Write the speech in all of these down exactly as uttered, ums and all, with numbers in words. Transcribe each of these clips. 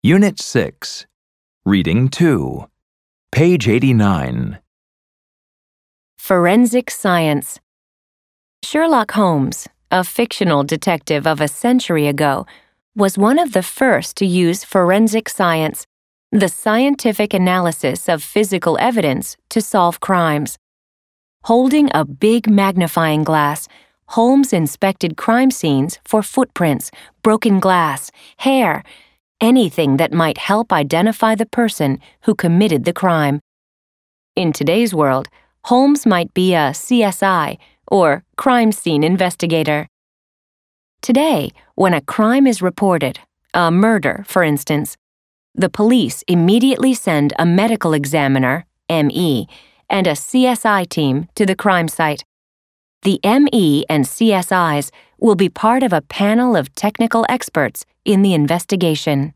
Unit six, Reading two, page eighty-nine. Forensic Science. Sherlock Holmes, a fictional detective of a century ago, was one of the first to use forensic science, the scientific analysis of physical evidence, to solve crimes. Holding a big magnifying glass, Holmes inspected crime scenes for footprints, broken glass, hair, anything that might help identify the person who committed the crime. In today's world, Holmes might be a C S I, or crime scene investigator. Today, when a crime is reported, a murder, for instance, the police immediately send a medical examiner, M E, and a C S I team to the crime site. The M E and C S Is will be part of a panel of technical experts in the investigation.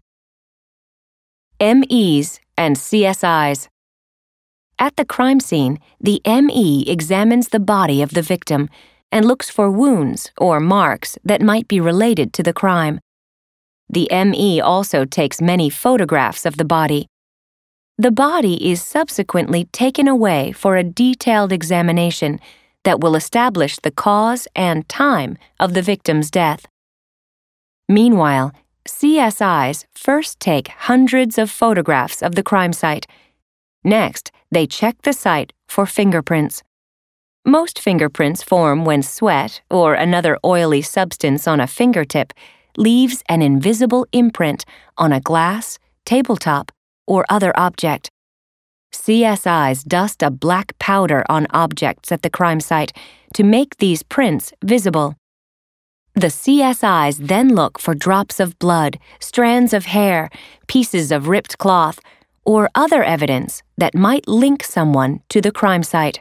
M Es and C S Is. At the crime scene, the M E examines the body of the victim and looks for wounds or marks that might be related to the crime. The M E also takes many photographs of the body. The body is subsequently taken away for a detailed examination that will establish the cause and time of the victim's death. Meanwhile, C S Is first take hundreds of photographs of the crime site. Next, they check the site for fingerprints. Most fingerprints form when sweat or another oily substance on a fingertip leaves an invisible imprint on a glass, tabletop, or other object. C S Is dust a black powder on objects at the crime site to make these prints visible. The C S Is then look for drops of blood, strands of hair, pieces of ripped cloth, or other evidence that might link someone to the crime site.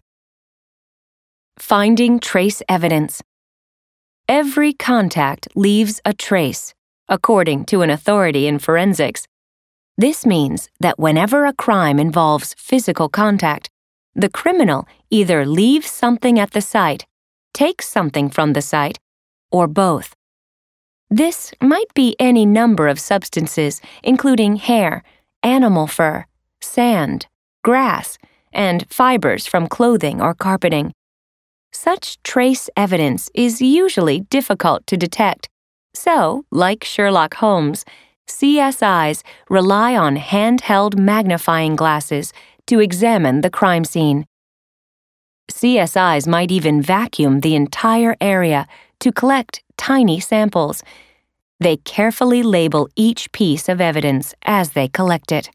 Finding trace evidence. Every contact leaves a trace, according to an authority in forensics. This means that whenever a crime involves physical contact, the criminal either leaves something at the site, takes something from the site, or both. This might be any number of substances, including hair, animal fur, sand, grass, and fibers from clothing or carpeting. Such trace evidence is usually difficult to detect, so, like Sherlock Holmes, C S Is rely on handheld magnifying glasses to examine the crime scene. C S Is might even vacuum the entire area to collect tiny samples. They carefully label each piece of evidence as they collect it.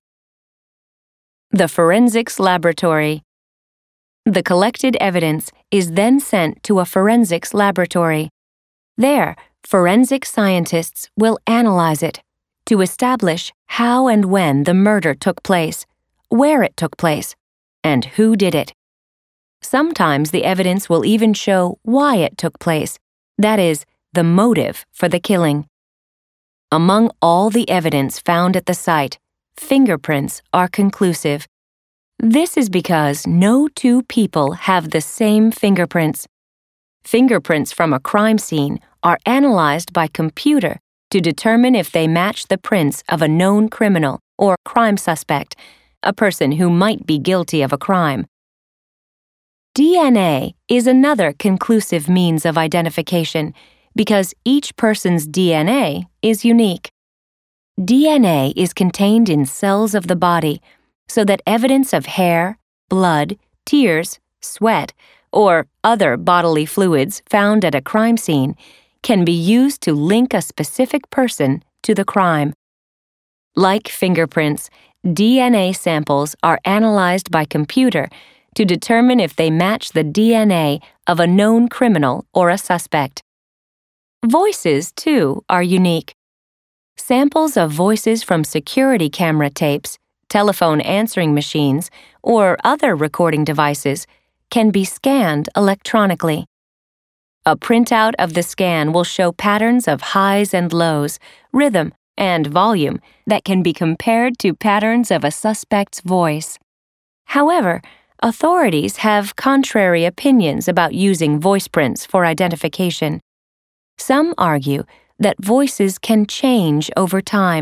The Forensics Laboratory. The collected evidence is then sent to a forensics laboratory. There, forensic scientists will analyze it to establish how and when the murder took place, where it took place, and who did it. Sometimes the evidence will even show why it took place, that is, the motive for the killing. Among all the evidence found at the site, fingerprints are conclusive. This is because no two people have the same fingerprints. Fingerprints from a crime scene are analyzed by computer to determine if they match the prints of a known criminal or crime suspect, a person who might be guilty of a crime. D N A is another conclusive means of identification because each person's D N A is unique. D N A is contained in cells of the body, so that evidence of hair, blood, tears, sweat, or other bodily fluids found at a crime scene can be used to link a specific person to the crime. Like fingerprints, D N A samples are analyzed by computer to determine if they match the D N A of a known criminal or a suspect. Voices, too, are unique. Samples of voices from security camera tapes, telephone answering machines, or other recording devices can be scanned electronically. A printout of the scan will show patterns of highs and lows, rhythm, and volume that can be compared to patterns of a suspect's voice. However, authorities have contrary opinions about using voice prints for identification. Some argue that voices can change over time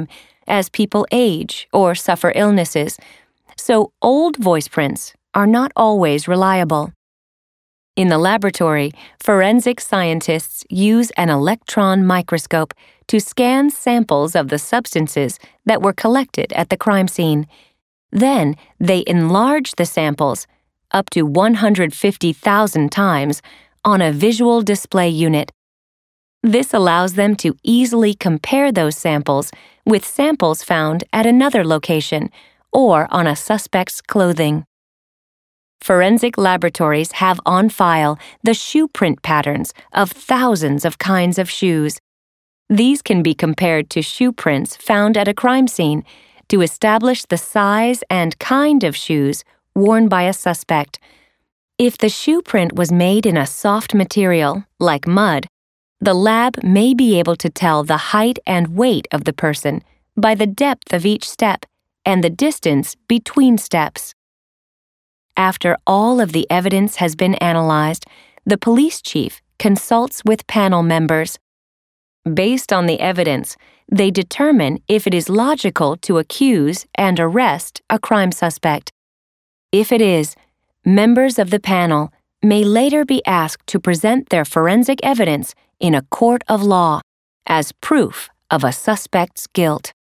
as people age or suffer illnesses, so old voice prints are not always reliable. In the laboratory, forensic scientists use an electron microscope to scan samples of the substances that were collected at the crime scene. Then they enlarge the samples, up to one hundred fifty thousand times, on a visual display unit. This allows them to easily compare those samples with samples found at another location or on a suspect's clothing. Forensic laboratories have on file the shoe print patterns of thousands of kinds of shoes. These can be compared to shoe prints found at a crime scene to establish the size and kind of shoes worn by a suspect. If the shoe print was made in a soft material, like mud, the lab may be able to tell the height and weight of the person by the depth of each step and the distance between steps. After all of the evidence has been analyzed, the police chief consults with panel members. Based on the evidence, they determine if it is logical to accuse and arrest a crime suspect. If it is, members of the panel may later be asked to present their forensic evidence in a court of law as proof of a suspect's guilt.